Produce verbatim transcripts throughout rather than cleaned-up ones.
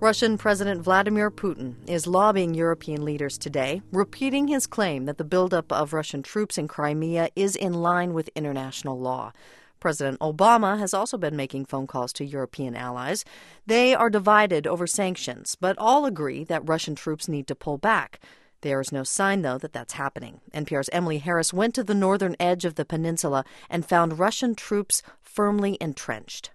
Russian President Vladimir Putin is lobbying European leaders today, repeating his claim that the buildup of Russian troops in Crimea is in line with international law. President Obama has also been making phone calls to European allies. They are divided over sanctions, but all agree that Russian troops need to pull back. There is no sign, though, that that's happening. N P R's Emily Harris went to the northern edge of the peninsula and found Russian troops firmly entrenched.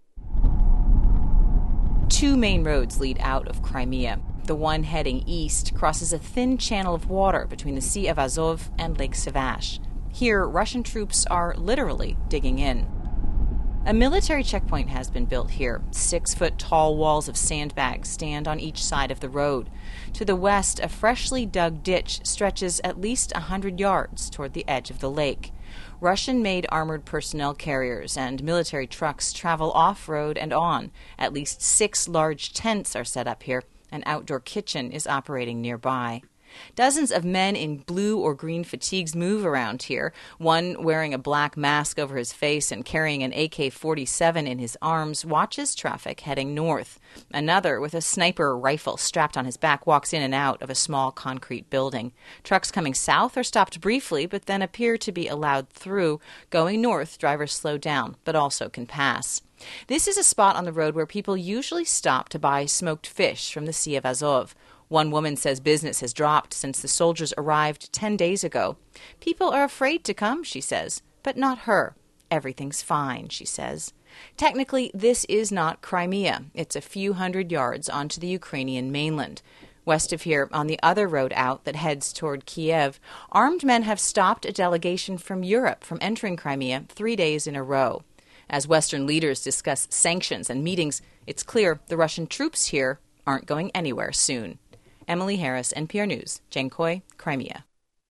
Two main roads lead out of Crimea. The one heading east crosses a thin channel of water between the Sea of Azov and Lake Sevash. Here, Russian troops are literally digging in. A military checkpoint has been built here. Six-foot-tall walls of sandbags stand on each side of the road. To the west, a freshly dug ditch stretches at least a hundred yards toward the edge of the lake. Russian-made armored personnel carriers and military trucks travel off-road and on. At least six large tents are set up here. An outdoor kitchen is operating nearby. Dozens of men in blue or green fatigues move around here, one wearing a black mask over his face and carrying an A K forty-seven in his arms watches traffic heading north. Another, with a sniper rifle strapped on his back, walks in and out of a small concrete building. Trucks coming south are stopped briefly, but then appear to be allowed through. Going north, drivers slow down, but also can pass. This is a spot on the road where people usually stop to buy smoked fish from the Sea of Azov. One woman says business has dropped since the soldiers arrived ten days ago. People are afraid to come, she says, but not her. Everything's fine, she says. Technically, this is not Crimea. It's a few hundred yards onto the Ukrainian mainland. West of here, on the other road out that heads toward Kiev, armed men have stopped a delegation from Europe from entering Crimea three days in a row. As Western leaders discuss sanctions and meetings, it's clear the Russian troops here aren't going anywhere soon. Emily Harris, N P R News, Jankoy, Crimea.